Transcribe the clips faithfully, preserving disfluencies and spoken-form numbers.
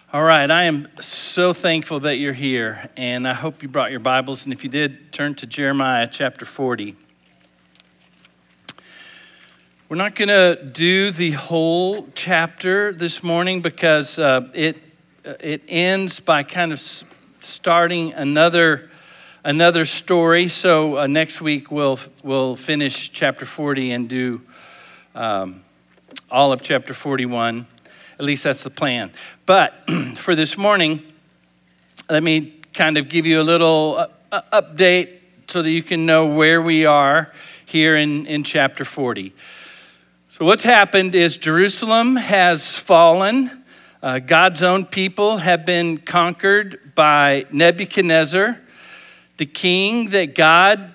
All right, I am so thankful that you're here, and I hope you brought your Bibles, and if you did, turn to Jeremiah chapter forty. We're not going to do the whole chapter this morning because uh, it it ends by kind of starting another another story. So uh, next week we'll we'll finish chapter forty and do um, all of chapter forty-one. At least that's the plan. But for this morning, let me kind of give you a little uh, update so that you can know where we are here in, in chapter forty. So what's happened is Jerusalem has fallen. Uh, God's own people have been conquered by Nebuchadnezzar, the king that God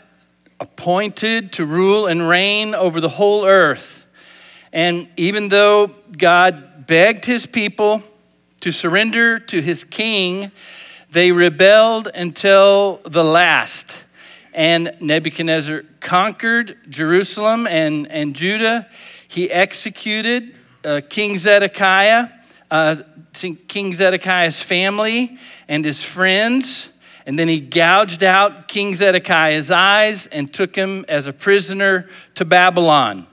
appointed to rule and reign over the whole earth. And even though God begged his people to surrender to his king, they rebelled until the last. And Nebuchadnezzar conquered Jerusalem and, and Judah. He executed uh, King Zedekiah, uh, King Zedekiah's family and his friends. And then he gouged out King Zedekiah's eyes and took him as a prisoner to Babylon.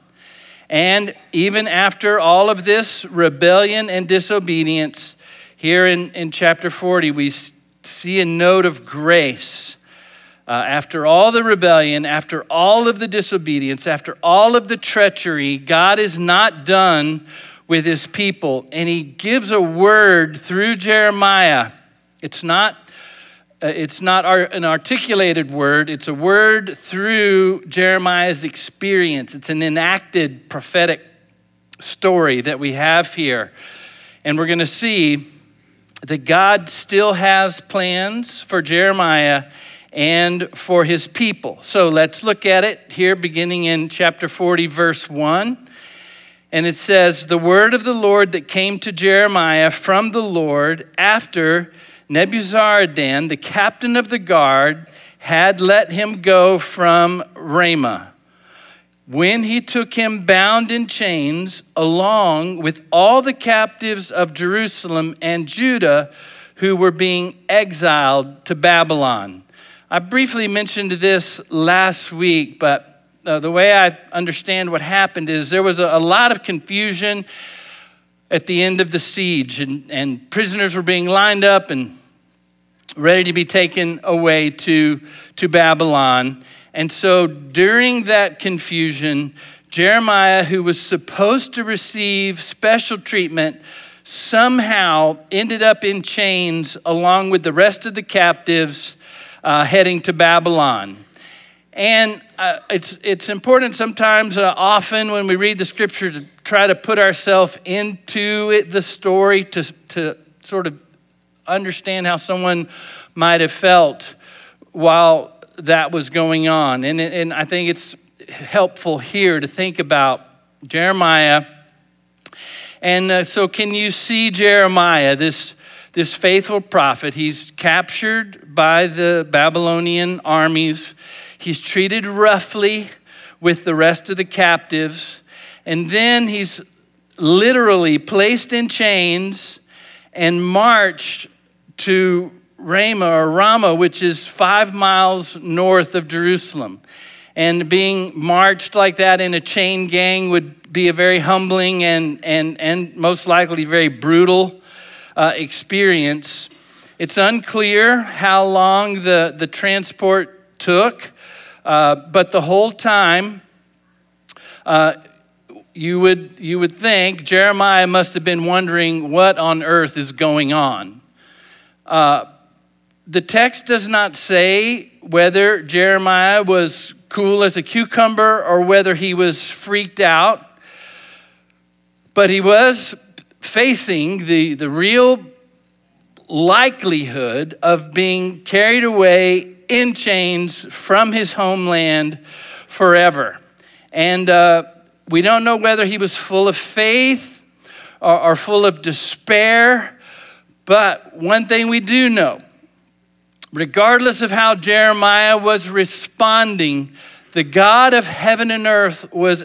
And even after all of this rebellion and disobedience, here in, in chapter forty, we see a note of grace. Uh, after all the rebellion, after all of the disobedience, after all of the treachery, God is not done with his people. And he gives a word through Jeremiah. It's not Uh, it's not an articulated word. It's a word through Jeremiah's experience. It's an enacted prophetic story that we have here. And we're going to see that God still has plans for Jeremiah and for his people. So let's look at it here beginning in chapter forty, verse one. And it says, "The word of the Lord that came to Jeremiah from the Lord after Nebuzaradan, the captain of the guard, had let him go from Ramah, when he took him bound in chains, along with all the captives of Jerusalem and Judah who were being exiled to Babylon." I briefly mentioned this last week, but uh, the way I understand what happened is there was a, a lot of confusion at the end of the siege, and, and prisoners were being lined up and ready to be taken away to, to Babylon. And so during that confusion, Jeremiah, who was supposed to receive special treatment, somehow ended up in chains along with the rest of the captives uh, heading to Babylon. And uh, it's it's important sometimes, uh, often when we read the scripture, to try to put ourselves into it, the story, to to sort of understand how someone might have felt while that was going on. And, and I think it's helpful here to think about Jeremiah. And uh, so can you see Jeremiah, this, this faithful prophet? He's captured by the Babylonian armies. He's treated roughly with the rest of the captives. And then he's literally placed in chains and marched to Ramah or Ramah, which is five miles north of Jerusalem. And being marched like that in a chain gang would be a very humbling and and and most likely very brutal uh, experience. It's unclear how long the, the transport took, uh, but the whole time, uh, you would you would think Jeremiah must have been wondering what on earth is going on. Uh, the text does not say whether Jeremiah was cool as a cucumber or whether he was freaked out, but he was facing the, the real likelihood of being carried away in chains from his homeland forever. And uh, we don't know whether he was full of faith or, or full of despair. But one thing we do know, regardless of how Jeremiah was responding, the God of heaven and earth was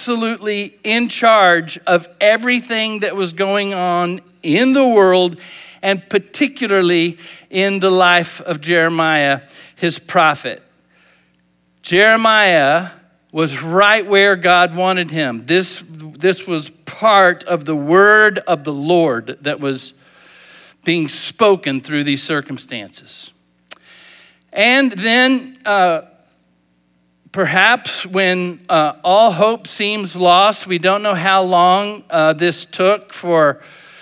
absolutely in charge of everything that was going on in the world and particularly in the life of Jeremiah, his prophet. Jeremiah was right where God wanted him. This, this was part of the word of the Lord that was being spoken through these circumstances. And then uh, perhaps when uh, all hope seems lost, we don't know how long uh, this took for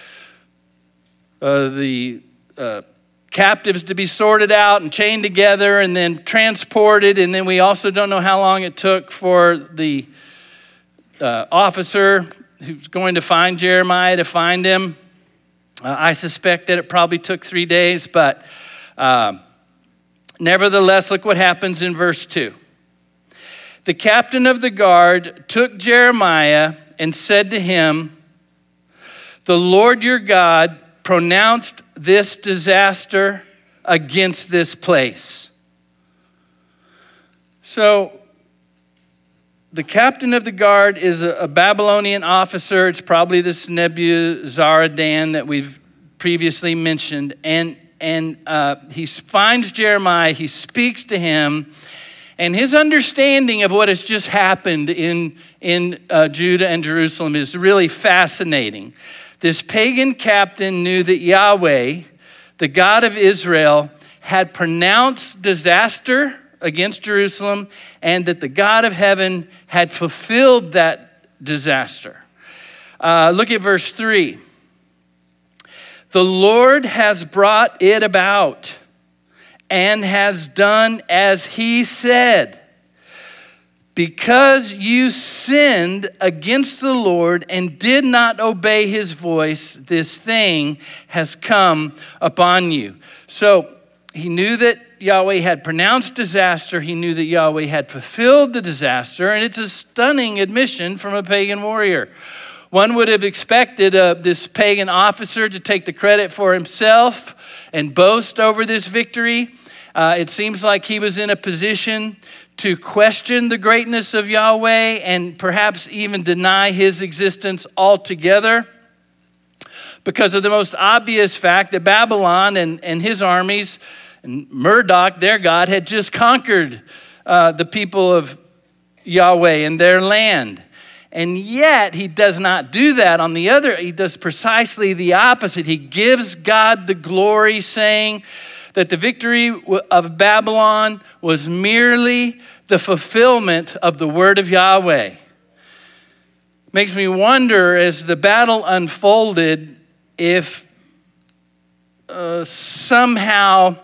uh, the uh, captives to be sorted out and chained together and then transported. And then we also don't know how long it took for the uh, officer who's going to find Jeremiah to find him. Uh, I suspect that it probably took three days, but uh, nevertheless, look what happens in verse two. The captain of the guard took Jeremiah and said to him, "The Lord your God pronounced this disaster against this place." So the captain of the guard is a, a Babylonian officer. It's probably this Nebuzaradan that we've previously mentioned. And, and uh, he finds Jeremiah, he speaks to him, and his understanding of what has just happened in, in uh, Judah and Jerusalem is really fascinating. This pagan captain knew that Yahweh, the God of Israel, had pronounced disaster against Jerusalem, and that the God of heaven had fulfilled that disaster. Uh, look at verse three. The Lord has brought it about and has done as he said. Because you sinned against the Lord and did not obey his voice, this thing has come upon you. So he knew that Yahweh had pronounced disaster. He knew that Yahweh had fulfilled the disaster. And it's a stunning admission from a pagan warrior. One would have expected uh, this pagan officer to take the credit for himself and boast over this victory. Uh, it seems like he was in a position to question the greatness of Yahweh and perhaps even deny his existence altogether, because of the most obvious fact that Babylon and, and his armies and Marduk, their god, had just conquered uh, the people of Yahweh and their land. And yet he does not do that. On the other, he does precisely the opposite. He gives God the glory, saying that the victory of Babylon was merely the fulfillment of the word of Yahweh. Makes me wonder, as the battle unfolded, if uh, somehow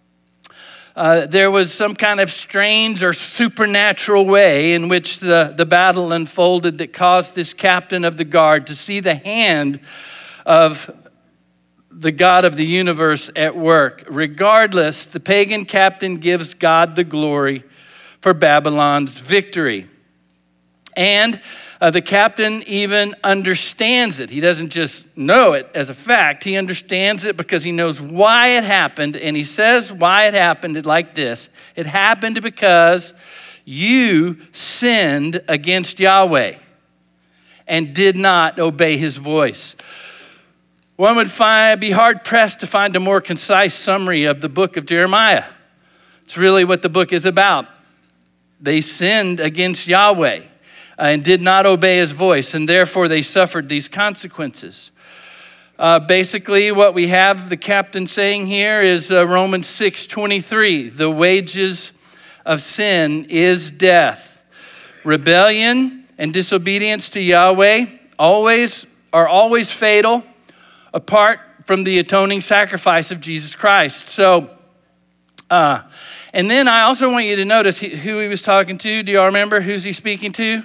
uh, there was some kind of strange or supernatural way in which the, the battle unfolded that caused this captain of the guard to see the hand of the God of the universe at work. Regardless, the pagan captain gives God the glory for Babylon's victory. And uh, the captain even understands it. He doesn't just know it as a fact. He understands it because he knows why it happened. And he says why it happened like this. It happened because you sinned against Yahweh and did not obey his voice. One would find, be hard-pressed to find a more concise summary of the book of Jeremiah. It's really what the book is about. They sinned against Yahweh and did not obey his voice, and therefore they suffered these consequences. Uh, basically, what we have the captain saying here is uh, Romans six twenty-three. The wages of sin is death. Rebellion and disobedience to Yahweh always are always fatal, apart from the atoning sacrifice of Jesus Christ. So, uh, and then I also want you to notice who he was talking to. Do y'all remember who's he speaking to?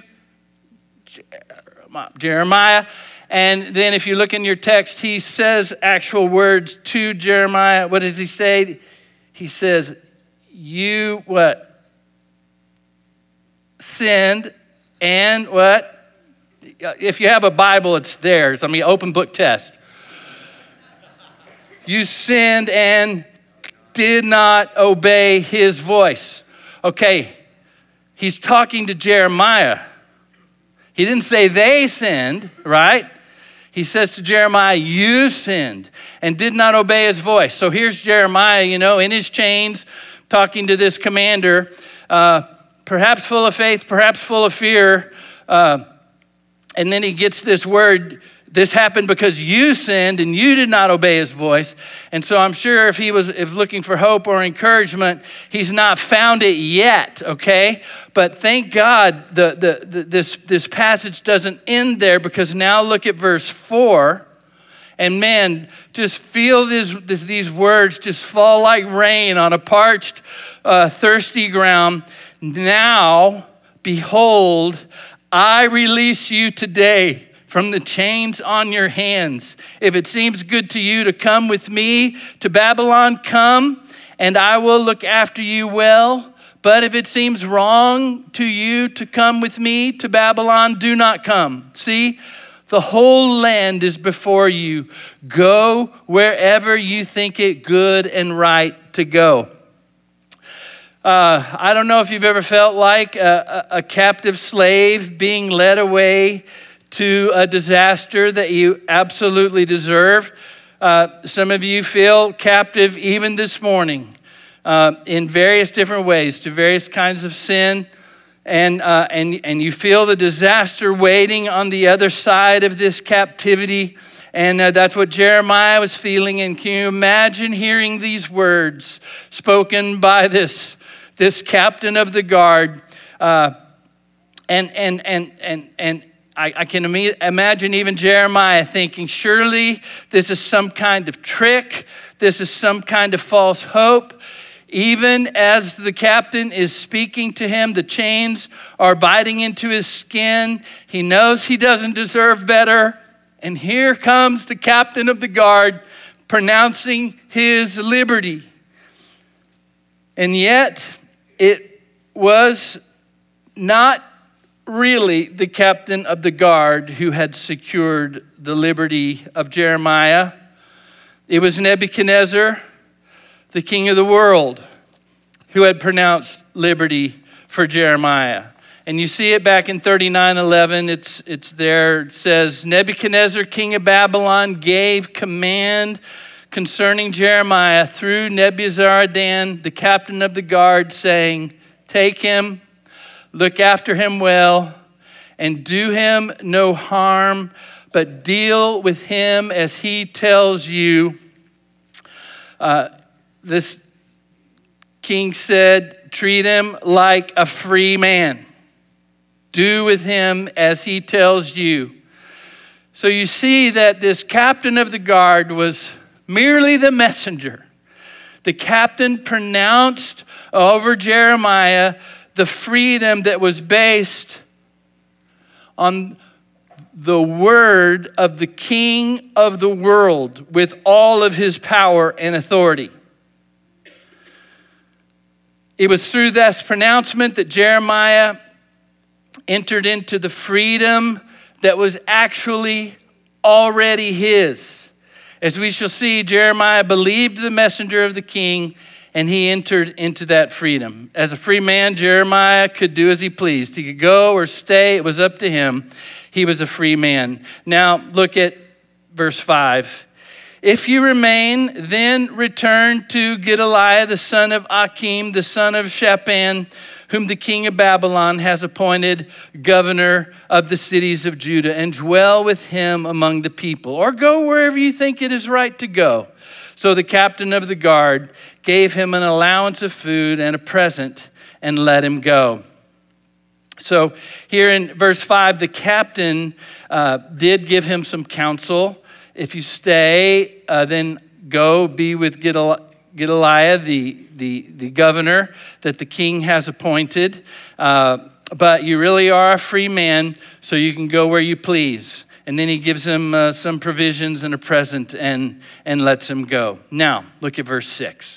Jeremiah. And then if you look in your text, he says actual words to Jeremiah. What does he say? He says, you what? Sinned and what? If you have a Bible, it's there. It's, I mean, open book test. You sinned and did not obey his voice. Okay, he's talking to Jeremiah. He didn't say they sinned, right? He says to Jeremiah, you sinned and did not obey his voice. So here's Jeremiah, you know, in his chains, talking to this commander, uh, perhaps full of faith, perhaps full of fear. Uh, and then he gets this word, this happened because you sinned and you did not obey his voice. And so I'm sure if he was if looking for hope or encouragement, he's not found it yet, okay? But thank God the, the, the, this, this passage doesn't end there, because now look at verse four. And man, just feel this, this, these words just fall like rain on a parched, uh, thirsty ground. Now, behold, I release you today from the chains on your hands. If it seems good to you to come with me to Babylon, come, and I will look after you well. But if it seems wrong to you to come with me to Babylon, do not come. See, the whole land is before you. Go wherever you think it good and right to go. Uh, I don't know if you've ever felt like a, a, a captive slave being led away to a disaster that you absolutely deserve. Uh, some of you feel captive even this morning uh, in various different ways to various kinds of sin, and uh, and and you feel the disaster waiting on the other side of this captivity, and uh, that's what Jeremiah was feeling. And can you imagine hearing these words spoken by this this captain of the guard, uh, and and and and and. I, I can imagine even Jeremiah thinking, surely this is some kind of trick. This is some kind of false hope. Even as the captain is speaking to him, the chains are biting into his skin. He knows he doesn't deserve better. And here comes the captain of the guard pronouncing his liberty. And yet, it was not really the captain of the guard who had secured the liberty of Jeremiah. It was Nebuchadnezzar, the king of the world, who had pronounced liberty for Jeremiah. And you see it back in thirty-nine eleven. It's, it's there. It says, Nebuchadnezzar, king of Babylon, gave command concerning Jeremiah through Nebuzaradan, the captain of the guard, saying, take him, look after him well, and do him no harm, but deal with him as he tells you. Uh, this king said, treat him like a free man. Do with him as he tells you. So you see that this captain of the guard was merely the messenger. The captain pronounced over Jeremiah the freedom that was based on the word of the king of the world with all of his power and authority. It was through this pronouncement that Jeremiah entered into the freedom that was actually already his. As we shall see, Jeremiah believed the messenger of the king, and he entered into that freedom. As a free man, Jeremiah could do as he pleased. He could go or stay. It was up to him. He was a free man. Now, look at verse five. If you remain, then return to Gedaliah, the son of Achim, the son of Shaphan, whom the king of Babylon has appointed governor of the cities of Judah, and dwell with him among the people. Or go wherever you think it is right to go. So the captain of the guard gave him an allowance of food and a present and let him go. So here in verse five, the captain uh, did give him some counsel. If you stay, uh, then go be with Gedaliah, Gedaliah the, the, the governor that the king has appointed. Uh, but you really are a free man, so you can go where you please. And then he gives him uh, some provisions and a present and, and lets him go. Now, look at verse six.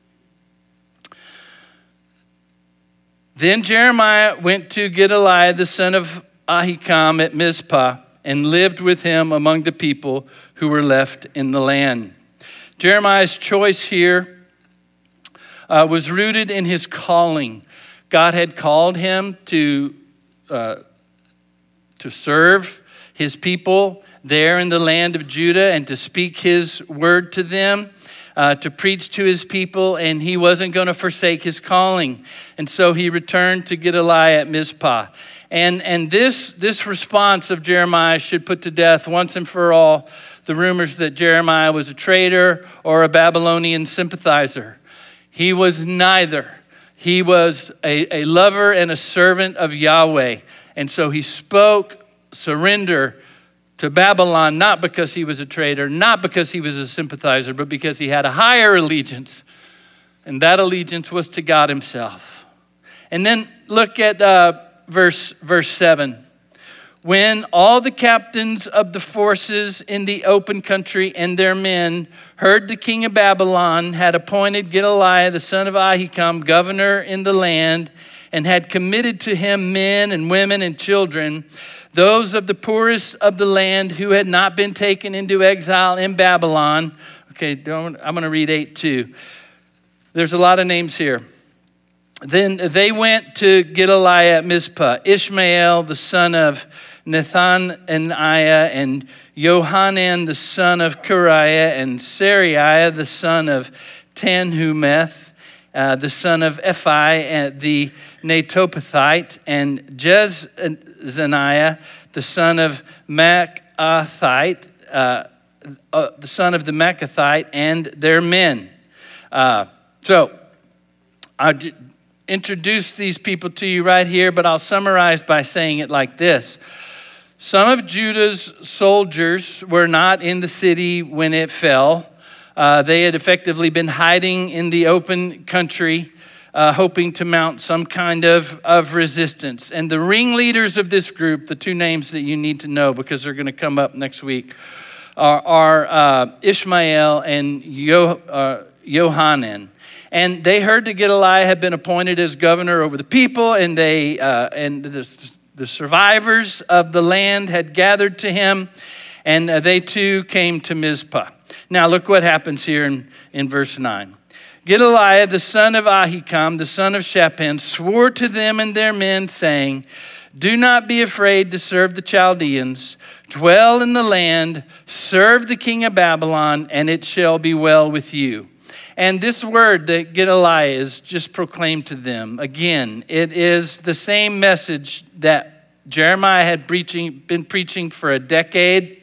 Then Jeremiah went to Gedaliah, the son of Ahikam, at Mizpah, and lived with him among the people who were left in the land. Jeremiah's choice here uh, was rooted in his calling. God had called him to, uh, to serve his people there in the land of Judah and to speak his word to them, uh, to preach to his people, and he wasn't going to forsake his calling. And so he returned to Gedaliah at Mizpah. And, and this, this response of Jeremiah should put to death once and for all the rumors that Jeremiah was a traitor or a Babylonian sympathizer. He was neither. He was a, a lover and a servant of Yahweh. And so he spoke surrender to Babylon, not because he was a traitor, not because he was a sympathizer, but because he had a higher allegiance. And that allegiance was to God himself. And then look at uh, verse, verse seven. When all the captains of the forces in the open country and their men heard the king of Babylon had appointed Gedaliah the son of Ahikam governor in the land and had committed to him men and women and children, those of the poorest of the land who had not been taken into exile in Babylon. Okay, don't, I'm going to read eight too. There's a lot of names here. Then they went to Gedaliah at Mizpah, Ishmael the son of Nethaniah and Johanan the son of Kareah and Seraiah the son of Tanhumeth, uh, the son of Ephi, and the Netopathite, and Jezaniah the son of Machathite, uh, uh, the son of the Machathite, and their men. Uh, so I d- introduce these people to you right here, but I'll summarize by saying it like this. Some of Judah's soldiers were not in the city when it fell. Uh, they had effectively been hiding in the open country, uh, hoping to mount some kind of, of resistance. And the ringleaders of this group, the two names that you need to know because they're going to come up next week, are, are uh, Ishmael and Yo, uh, Johanan. And they heard that Gedaliah had been appointed as governor over the people, and they uh, and the, the survivors of the land had gathered to him, and uh, they too came to Mizpah. Now look what happens here in, in verse nine. Gedaliah, the son of Ahikam, the son of Shaphan, swore to them and their men, saying, "Do not be afraid to serve the Chaldeans. Dwell in the land, serve the king of Babylon, and it shall be well with you." And this word that Gedaliah is just proclaimed to them, again, it is the same message that Jeremiah had preaching, been preaching for a decade.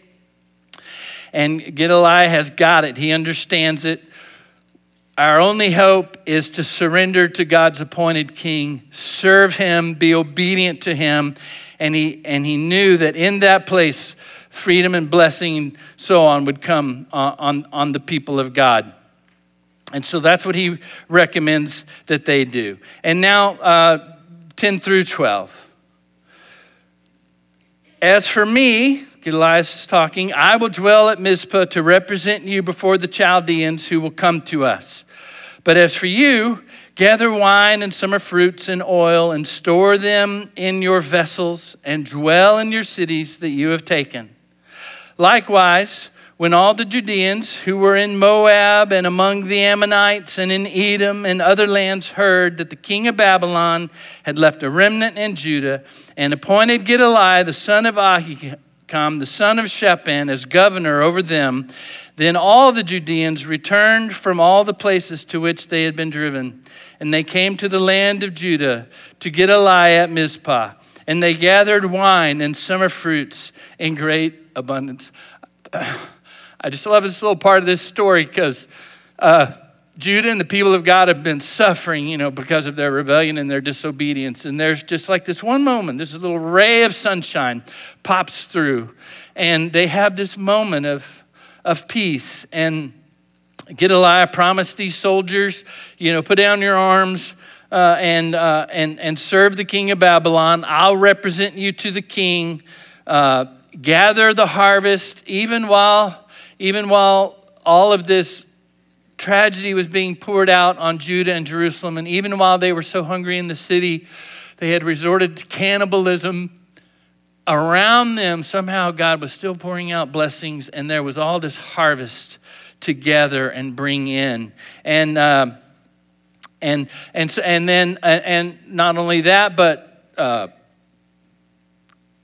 And Gedaliah has got it. He understands it. Our only hope is to surrender to God's appointed king, serve him, be obedient to him. And he, and he knew that in that place, freedom and blessing and so on would come on, on, on the people of God. And so that's what he recommends that they do. And now, uh, ten through twelve. As for me, Gedaliah is talking, I will dwell at Mizpah to represent you before the Chaldeans who will come to us. But as for you, gather wine and summer fruits and oil and store them in your vessels and dwell in your cities that you have taken. Likewise, when all the Judeans who were in Moab and among the Ammonites and in Edom and other lands heard that the king of Babylon had left a remnant in Judah and appointed Gedaliah, the son of Ahikam, the son of Shaphan, as governor over them, then all the Judeans returned from all the places to which they had been driven. And they came to the land of Judah to Gedaliah at Mizpah. And they gathered wine and summer fruits in great abundance. I just love this little part of this story because uh, Judah and the people of God have been suffering, you know, because of their rebellion and their disobedience. And there's just like this one moment, this little ray of sunshine pops through. And they have this moment of, of peace. And Gedaliah promised these soldiers, you know, put down your arms uh, and, uh, and, and serve the king of Babylon. I'll represent you to the king. Uh, gather the harvest, even while... Even while all of this tragedy was being poured out on Judah and Jerusalem, and even while they were so hungry in the city, they had resorted to cannibalism. Around them, somehow God was still pouring out blessings, and there was all this harvest to gather and bring in. And uh, and and so, and then and not only that, but uh,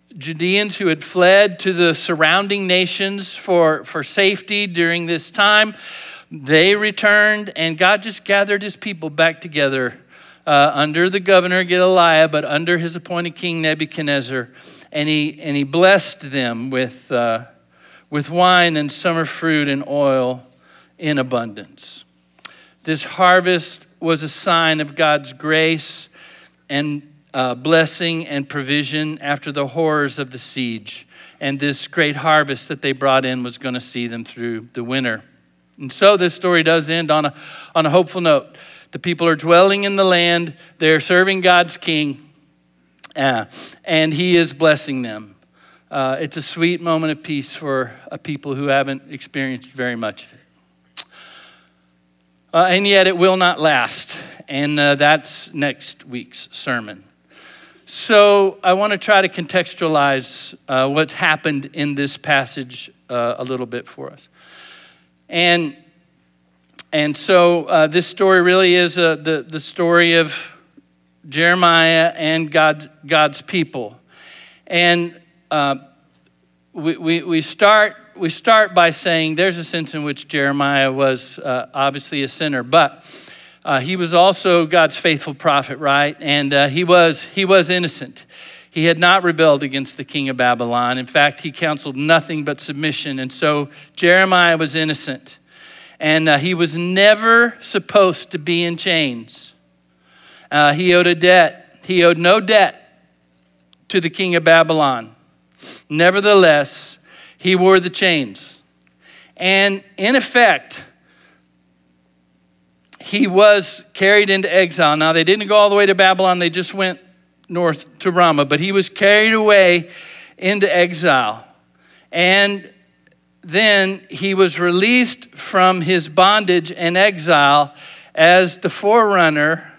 Judeans who had fled to the surrounding nations for, for safety during this time. They returned, and God just gathered his people back together uh, under the governor Gedaliah, but under his appointed king Nebuchadnezzar. And he and he blessed them with, uh, with wine and summer fruit and oil in abundance. This harvest was a sign of God's grace and uh, blessing and provision after the horrors of the siege. And this great harvest that they brought in was going to see them through the winter. And so this story does end on a, on a hopeful note. The people are dwelling in the land. They're serving God's king. Uh, and he is blessing them. Uh, it's a sweet moment of peace for a people who haven't experienced very much of it. Uh, and yet it will not last. And uh, that's next week's sermon. So I want to try to contextualize uh, what's happened in this passage uh, a little bit for us. And and so uh, this story really is uh, the, the story of Jeremiah and God's, God's people. And uh, we, we, we, start, we start by saying there's a sense in which Jeremiah was uh, obviously a sinner, but uh, he was also God's faithful prophet, right? And uh, he was he was innocent. He had not rebelled against the king of Babylon. In fact, he counseled nothing but submission. And so Jeremiah was innocent. And uh, he was never supposed to be in chains. Uh, he owed a debt. He owed no debt to the king of Babylon. Nevertheless, he wore the chains. And in effect, he was carried into exile. Now, they didn't go all the way to Babylon. They just went north to Ramah. But he was carried away into exile. And then he was released from his bondage and exile as the forerunner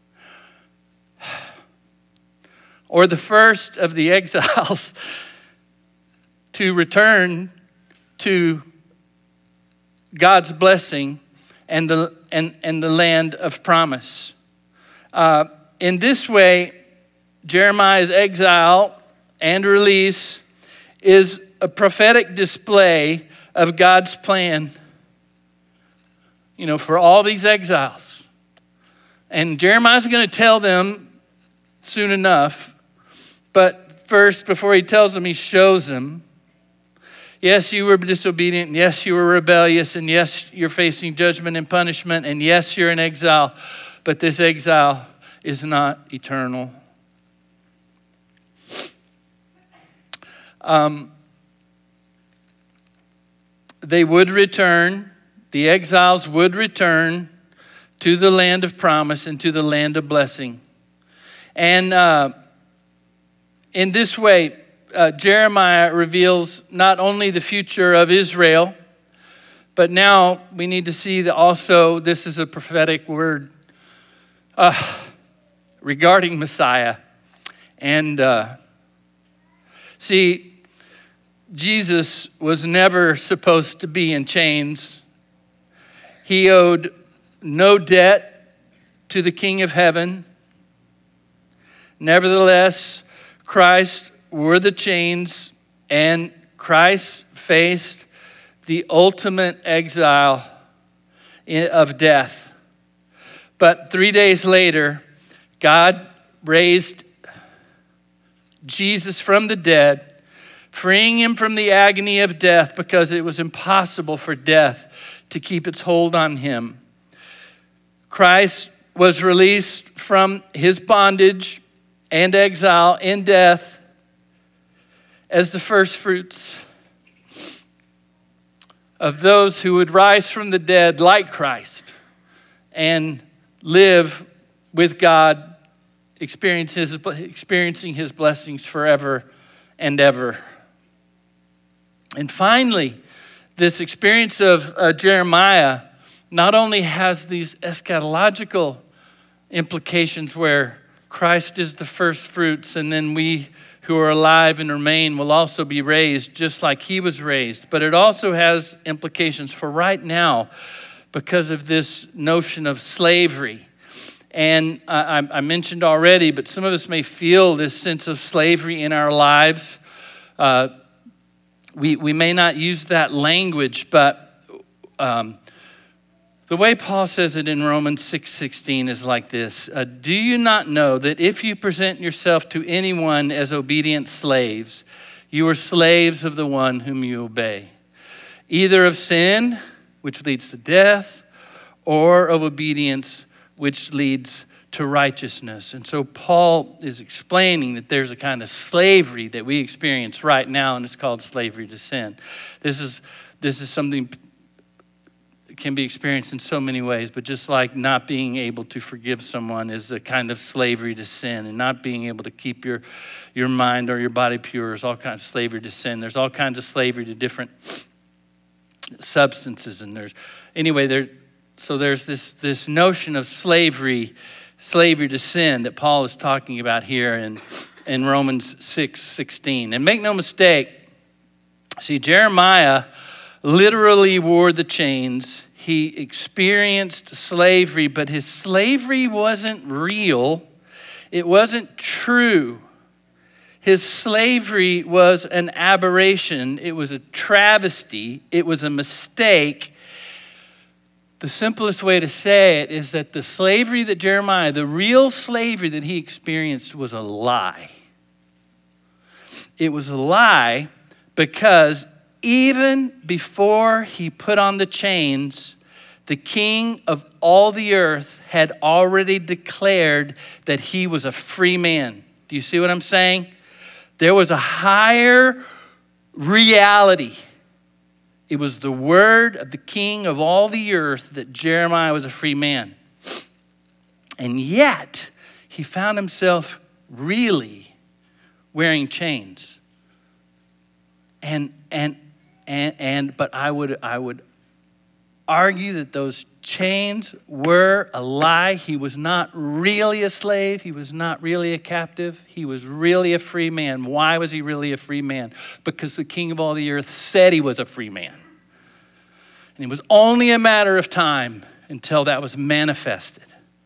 or the first of the exiles to return to God's blessing and the and, and the land of promise. Uh, in this way, Jeremiah's exile and release is a prophetic display of God's plan, you know, for all these exiles. And Jeremiah's going to tell them soon enough, but first, before he tells them, he shows them. Yes, you were disobedient, and yes, you were rebellious, and yes, you're facing judgment and punishment, and yes, you're in exile, but this exile is not eternal. Um, they would return, the exiles would return to the land of promise and to the land of blessing. And uh, in this way, uh, Jeremiah reveals not only the future of Israel, but now we need to see that also this is a prophetic word uh, regarding Messiah. And uh, see, Jesus was never supposed to be in chains. He owed no debt to the King of Heaven. Nevertheless, Christ wore the chains, and Christ faced the ultimate exile of death. But three days later, God raised Jesus from the dead, freeing him from the agony of death because it was impossible for death to keep its hold on him. Christ was released from his bondage and exile in death as the first fruits of those who would rise from the dead like Christ and live with God, experience his, experiencing his blessings forever and ever. And finally, this experience of uh, Jeremiah not only has these eschatological implications where Christ is the first fruits, and then we who are alive and remain will also be raised just like he was raised, but it also has implications for right now because of this notion of slavery. And I, I mentioned already, but some of us may feel this sense of slavery in our lives uh, we, we may not use that language, but um, the way Paul says it in Romans six sixteen is like this. Uh, Do you not know that if you present yourself to anyone as obedient slaves, you are slaves of the one whom you obey, either of sin, which leads to death, or of obedience, which leads to righteousness. And so Paul is explaining that there's a kind of slavery that we experience right now, and it's called slavery to sin. This is this is something that can be experienced in so many ways, but just like not being able to forgive someone is a kind of slavery to sin, and not being able to keep your, your mind or your body pure is all kinds of slavery to sin. There's all kinds of slavery to different substances, and there's, anyway, there, so there's this, this notion of slavery, slavery to sin that Paul is talking about here in, in Romans six sixteen. And make no mistake, see, Jeremiah literally wore the chains. He experienced slavery, but his slavery wasn't real. It wasn't true. His slavery was an aberration. It was a travesty. It was a mistake. The simplest way to say it is that the slavery that Jeremiah, the real slavery that he experienced, was a lie. It was a lie because even before he put on the chains, the king of all the earth had already declared that he was a free man. Do you see what I'm saying? There was a higher reality. It was the word of the king of all the earth that Jeremiah was a free man. And yet, he found himself really wearing chains. And and and and but I would I would argue that those chains were a lie. He was not really a slave. He was not really a captive. He was really a free man. Why was he really a free man? Because the king of all the earth said he was a free man. And it was only a matter of time until that was manifested.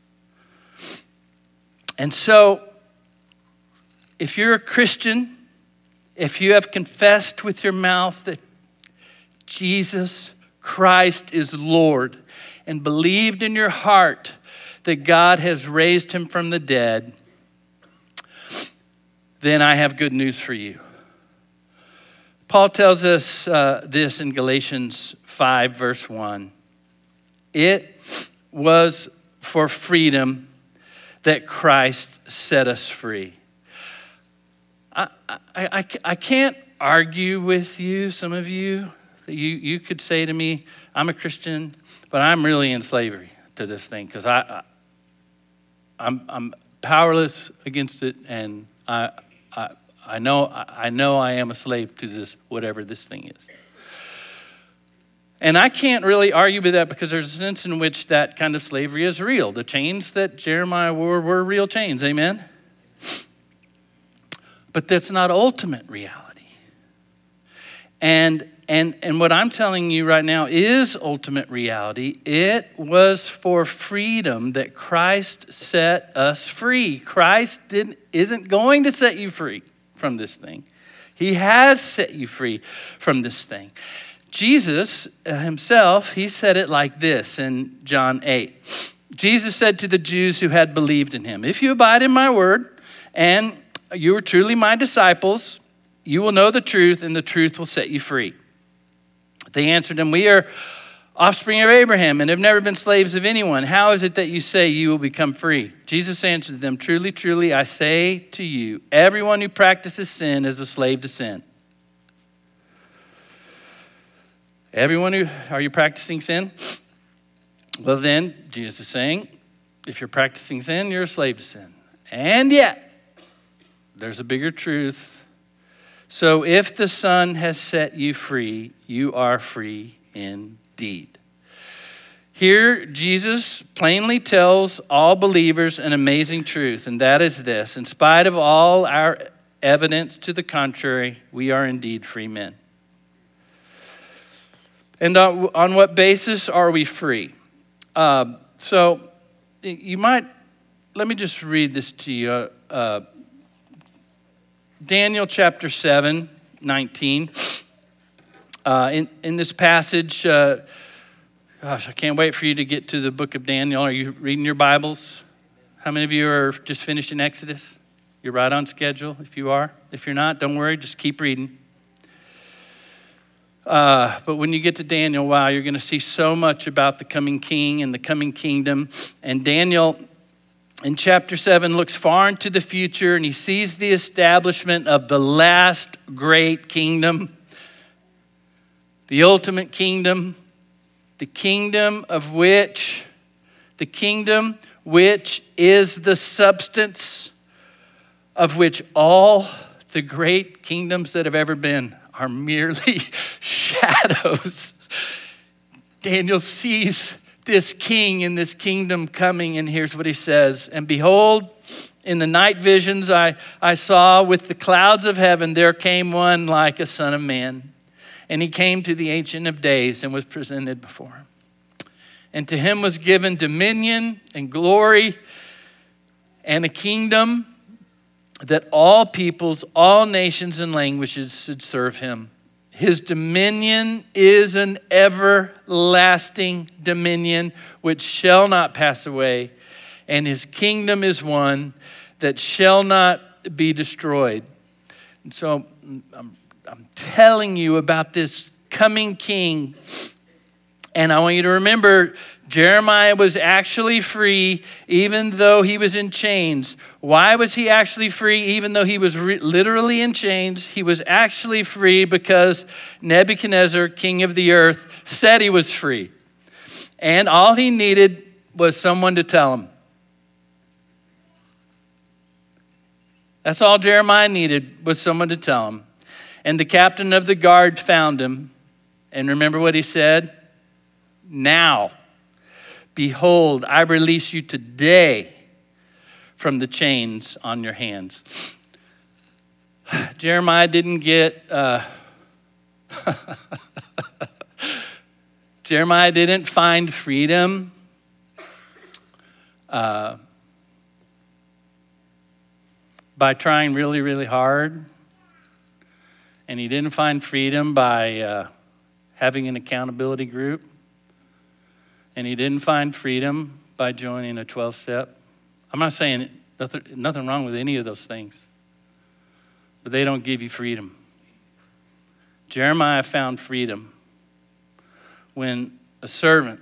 And so, if you're a Christian, if you have confessed with your mouth that Jesus Christ is Lord, and believed in your heart that God has raised him from the dead, then I have good news for you. Paul tells us uh, this in Galatians five, verse one. It was for freedom that Christ set us free. I, I, I, I can't argue with you, some of you. You, you could say to me, I'm a Christian, but I'm really in slavery to this thing because I, I, I'm, I'm powerless against it, and I, I, I know, I know I am a slave to this, whatever this thing is. And I can't really argue with that because there's a sense in which that kind of slavery is real. The chains that Jeremiah wore were real chains, amen? But that's not ultimate reality. And And and what I'm telling you right now is ultimate reality. It was for freedom that Christ set us free. Christ didn't, isn't going to set you free from this thing. He has set you free from this thing. Jesus himself, he said it like this in John eight. Jesus said to the Jews who had believed in him, if you abide in my word and you are truly my disciples, you will know the truth and the truth will set you free. They answered him, we are offspring of Abraham and have never been slaves of anyone. How is it that you say you will become free? Jesus answered them, truly, truly, I say to you, everyone who practices sin is a slave to sin. Everyone who, are you practicing sin? Well then, Jesus is saying, if you're practicing sin, you're a slave to sin. And yet, there's a bigger truth. So if the Son has set you free, you are free indeed. Here, Jesus plainly tells all believers an amazing truth, and that is this. In spite of all our evidence to the contrary, we are indeed free men. And on, on what basis are we free? Uh, so you might, let me just read this to you. Uh, Daniel chapter seven, nineteen. Uh, in, in this passage, uh, gosh, I can't wait for you to get to the book of Daniel. Are you reading your Bibles? How many of you are just finished in Exodus? You're right on schedule if you are. If you're not, don't worry, just keep reading. Uh, but when you get to Daniel, wow, you're going to see so much about the coming king and the coming kingdom. And Daniel, in chapter seven, looks far into the future, and he sees the establishment of the last great kingdom, the ultimate kingdom, the kingdom of which, the kingdom which is the substance of which all the great kingdoms that have ever been are merely shadows. Daniel sees this king and this kingdom coming, and here's what he says. And behold, in the night visions I, I saw with the clouds of heaven, there came one like a son of man. And he came to the Ancient of Days and was presented before him. And to him was given dominion and glory and a kingdom that all peoples, all nations and languages should serve him. His dominion is an everlasting dominion which shall not pass away, and his kingdom is one that shall not be destroyed. And so I'm, I'm telling you about this coming king, and I want you to remember Jeremiah was actually free even though he was in chains. Why was he actually free even though he was re- literally in chains? He was actually free because Nebuchadnezzar, king of the earth, said he was free. And all he needed was someone to tell him. That's all Jeremiah needed, was someone to tell him. And the captain of the guard found him. And remember what he said? Now, behold, I release you today from the chains on your hands. Jeremiah didn't get, uh, Jeremiah didn't find freedom uh, by trying really, really hard. And he didn't find freedom by uh, having an accountability group. And he didn't find freedom by joining a twelve-step. I'm not saying nothing, nothing wrong with any of those things, but they don't give you freedom. Jeremiah found freedom when a servant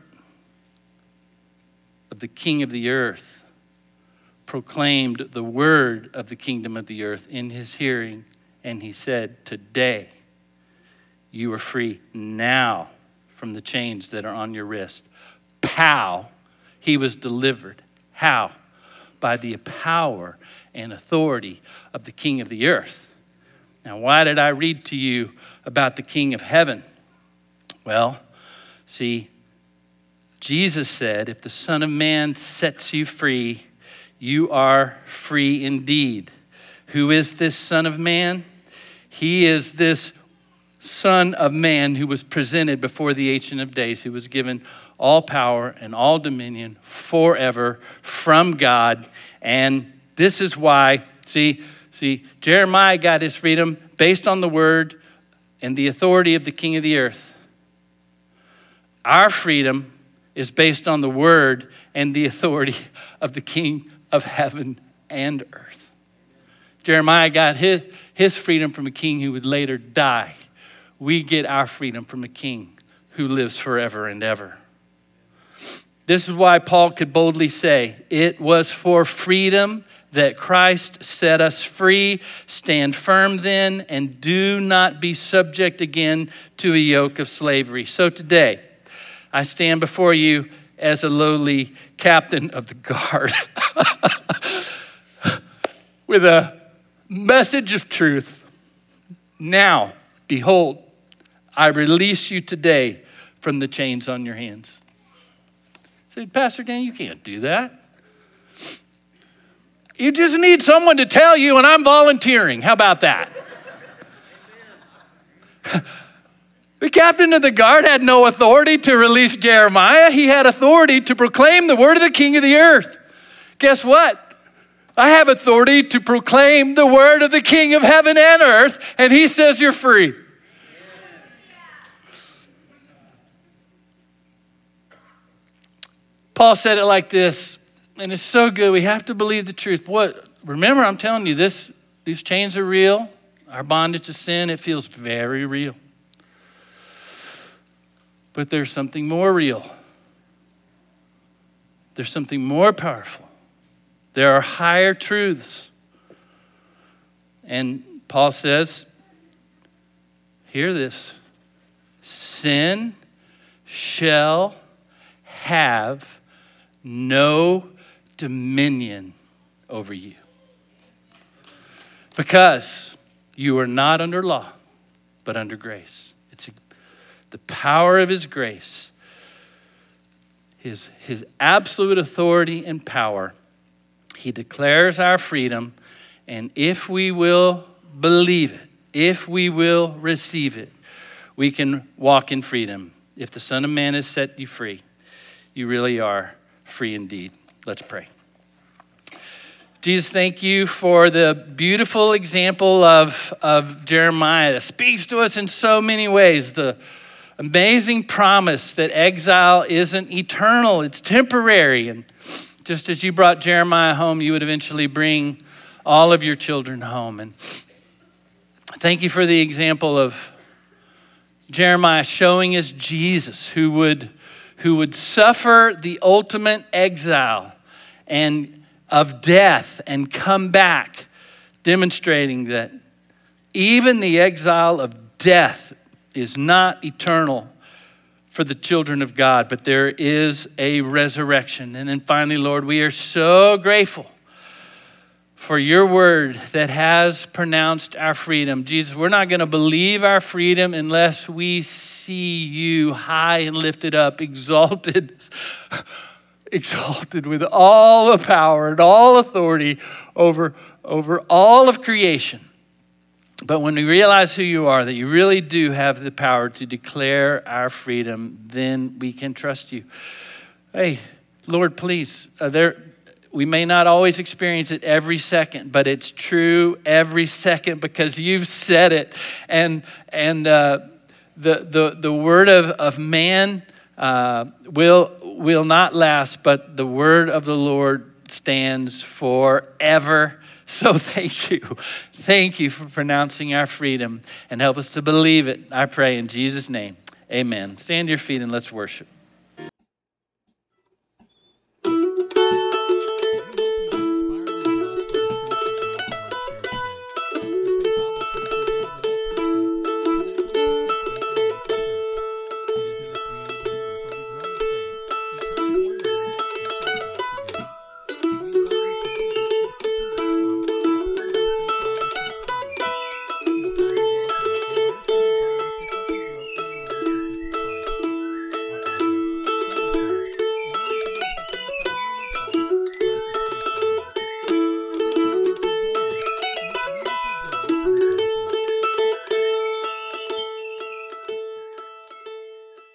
of the king of the earth proclaimed the word of the kingdom of the earth in his hearing, and he said, today you are free now from the chains that are on your wrist. Pow, he was delivered. How? By the power and authority of the king of the earth. Now, why did I read to you about the king of heaven? Well, see, Jesus said, if the Son of Man sets you free, you are free indeed. Who is this Son of Man? He is this Son of Man who was presented before the Ancient of Days, who was given all power and all dominion forever from God. And this is why, see, see, Jeremiah got his freedom based on the word and the authority of the king of the earth. Our freedom is based on the word and the authority of the king of heaven and earth. Jeremiah got his, his freedom from a king who would later die. We get our freedom from a king who lives forever and ever. This is why Paul could boldly say, it was for freedom that Christ set us free. Stand firm then, and do not be subject again to a yoke of slavery. So today, I stand before you as a lowly captain of the guard with a message of truth. Now, behold, I release you today from the chains on your hands. I said, Pastor Dan, you can't do that. You just need someone to tell you, and I'm volunteering. How about that? The captain of the guard had no authority to release Jeremiah. He had authority to proclaim the word of the king of the earth. Guess what? I have authority to proclaim the word of the King of heaven and earth, and he says you're free. Paul said it like this, and it's so good. We have to believe the truth. What? Remember, I'm telling you, this. These chains are real. Our bondage to sin, it feels very real. But there's something more real. There's something more powerful. There are higher truths. And Paul says, hear this. Sin shall have no dominion over you. Because you are not under law, but under grace. It's the power of his grace, his, his absolute authority and power. He declares our freedom, and if we will believe it, if we will receive it, we can walk in freedom. If the Son of Man has set you free, you really are free indeed. Let's pray. Jesus, thank you for the beautiful example of, of Jeremiah that speaks to us in so many ways. The amazing promise that exile isn't eternal, it's temporary. And just as you brought Jeremiah home, you would eventually bring all of your children home. And thank you for the example of Jeremiah showing us Jesus who would, who would suffer the ultimate exile and of death and come back, demonstrating that even the exile of death is not eternal for the children of God, but there is a resurrection. And then finally, Lord, we are so grateful for your word that has pronounced our freedom. Jesus, we're not going to believe our freedom unless we see you high and lifted up, exalted, exalted with all the power and all authority over, over all of creation. But when we realize who you are, that you really do have the power to declare our freedom, then we can trust you. Hey, Lord, please, uh, there, we may not always experience it every second, but it's true every second because you've said it. And, and uh, the, the, the word of, of man uh, will, will not last, but the word of the Lord stands forever. So thank you. Thank you for pronouncing our freedom and help us to believe it. I pray in Jesus' name. Amen. Stand to your feet and let's worship.